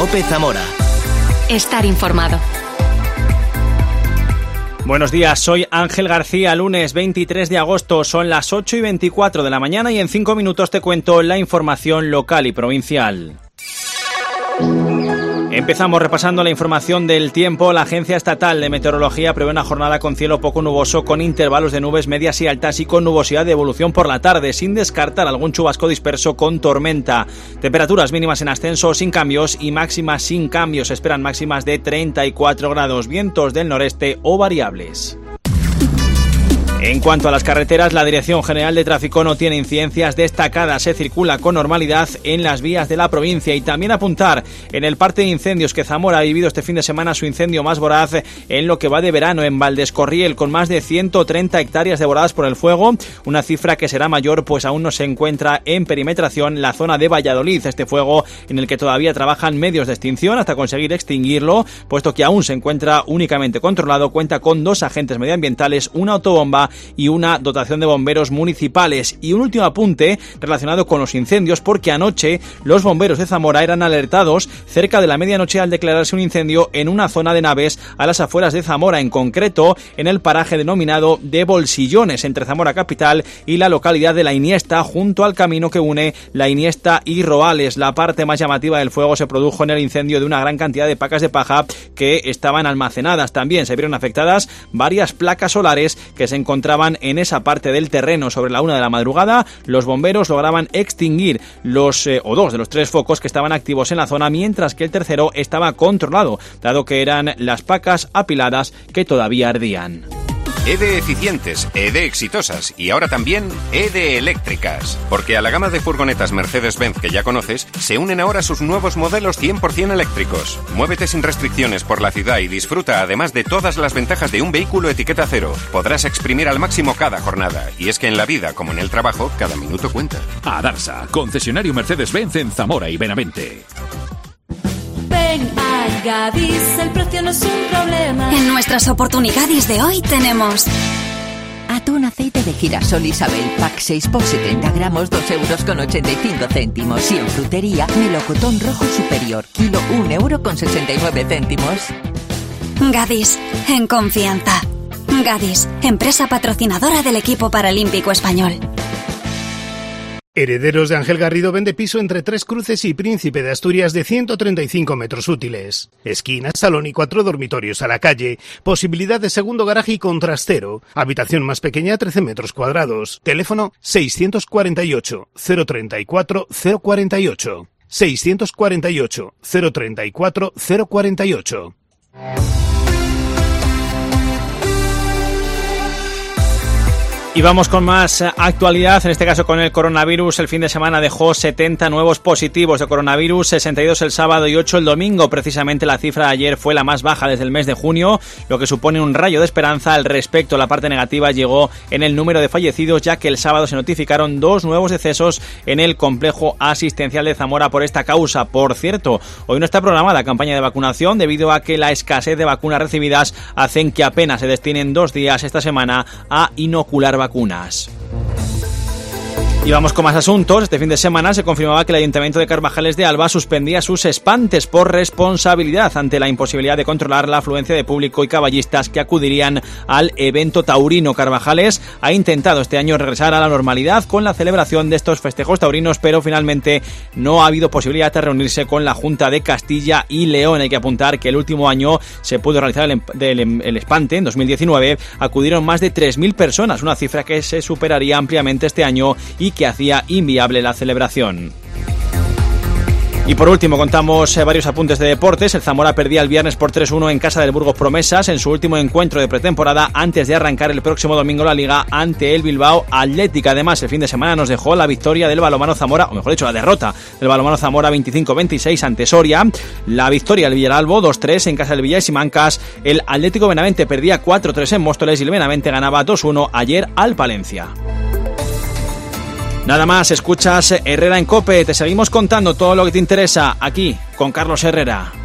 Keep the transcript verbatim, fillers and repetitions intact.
COPE Zamora. Estar informado. Buenos días, soy Ángel García, lunes veintitrés de agosto, son las ocho y veinticuatro de la mañana y en cinco minutos te cuento la información local y provincial. Empezamos repasando la información del tiempo. La Agencia Estatal de Meteorología prevé una jornada con cielo poco nuboso, con intervalos de nubes medias y altas y con nubosidad de evolución por la tarde, sin descartar algún chubasco disperso con tormenta. Temperaturas mínimas en ascenso sin cambios y máximas sin cambios. Se esperan máximas de treinta y cuatro grados, vientos del noreste o variables. En cuanto a las carreteras, la Dirección General de Tráfico no tiene incidencias destacadas. Se circula con normalidad en las vías de la provincia. Y también apuntar en el parte de incendios que Zamora ha vivido este fin de semana su incendio más voraz en lo que va de verano en Valdescorriel, con más de ciento treinta hectáreas devoradas por el fuego, una cifra que será mayor pues aún no se encuentra en perimetración la zona de Valladolid. Este fuego en el que todavía trabajan medios de extinción hasta conseguir extinguirlo, puesto que aún se encuentra únicamente controlado. Cuenta con dos agentes medioambientales, una autobomba y una dotación de bomberos municipales. Y un último apunte relacionado con los incendios, porque anoche los bomberos de Zamora eran alertados cerca de la medianoche al declararse un incendio en una zona de naves a las afueras de Zamora, en concreto en el paraje denominado de Bolsillones, entre Zamora capital y la localidad de La Iniesta, junto al camino que une La Iniesta y Roales. La parte más llamativa del fuego se produjo en el incendio de una gran cantidad de pacas de paja que estaban almacenadas. También se vieron afectadas varias placas solares que se encontraban en esa parte del terreno. Sobre la una de la madrugada, los bomberos lograban extinguir los eh, o dos de los tres focos que estaban activos en la zona, mientras que el tercero estaba controlado, dado que eran las pacas apiladas que todavía ardían. E D eficientes, E D exitosas y ahora también E D eléctricas. Porque a la gama de furgonetas Mercedes-Benz que ya conoces, se unen ahora sus nuevos modelos cien por ciento eléctricos. Muévete sin restricciones por la ciudad y disfruta además de todas las ventajas de un vehículo etiqueta cero. Podrás exprimir al máximo cada jornada. Y es que en la vida, como en el trabajo, cada minuto cuenta. Adarsa, concesionario Mercedes-Benz en Zamora y Benavente. Ven a Gadis, el precio no es un problema. En nuestras oportunidades de hoy tenemos atún aceite de girasol Isabel, pack seis por setenta gramos, dos euros con ochenta y cinco céntimos. Y en frutería, melocotón rojo superior, kilo un euro con sesenta y nueve céntimos. Gadis, en confianza. Gadis, empresa patrocinadora del equipo paralímpico español. Herederos de Ángel Garrido vende piso entre Tres Cruces y Príncipe de Asturias de ciento treinta y cinco metros útiles. Esquina, salón y cuatro dormitorios a la calle. Posibilidad de segundo garaje y contrastero. Habitación más pequeña, trece metros cuadrados. Teléfono seiscientos cuarenta y ocho, cero treinta y cuatro, cero cuarenta y ocho. seiscientos cuarenta y ocho, cero treinta y cuatro, cero cuarenta y ocho. Y vamos con más actualidad, en este caso con el coronavirus. El fin de semana dejó setenta nuevos positivos de coronavirus, sesenta y dos el sábado y ocho el domingo. Precisamente la cifra de ayer fue la más baja desde el mes de junio, lo que supone un rayo de esperanza al respecto. La parte negativa llegó en el número de fallecidos, ya que el sábado se notificaron dos nuevos decesos en el complejo asistencial de Zamora por esta causa. Por cierto, hoy no está programada campaña de vacunación debido a que la escasez de vacunas recibidas hacen que apenas se destinen dos días esta semana a inocular vacunas. Y vamos con más asuntos. Este fin de semana se confirmaba que el Ayuntamiento de Carvajales de Alba suspendía sus espantes por responsabilidad ante la imposibilidad de controlar la afluencia de público y caballistas que acudirían al evento taurino. Carvajales ha intentado este año regresar a la normalidad con la celebración de estos festejos taurinos, pero finalmente no ha habido posibilidad de reunirse con la Junta de Castilla y León. Hay que apuntar que el último año se pudo realizar el, el, el espante, en dos mil diecinueve acudieron más de tres mil personas, una cifra que se superaría ampliamente este año y que hacía inviable la celebración. Y por último contamos eh, varios apuntes de deportes. El Zamora perdía el viernes por tres uno en casa del Burgos Promesas en su último encuentro de pretemporada antes de arrancar el próximo domingo la Liga ante el Bilbao Athletic. Además, el fin de semana nos dejó la victoria del balonmano Zamora, o mejor dicho, la derrota del balonmano Zamora veinticinco veintiséis ante Soria. La victoria del Villaralbo dos tres en casa del Villa y Simancas. El Atlético Benavente perdía cuatro tres en Móstoles y el Benavente ganaba dos uno ayer al Palencia. Nada más, escuchas Herrera en COPE, te seguimos contando todo lo que te interesa aquí con Carlos Herrera.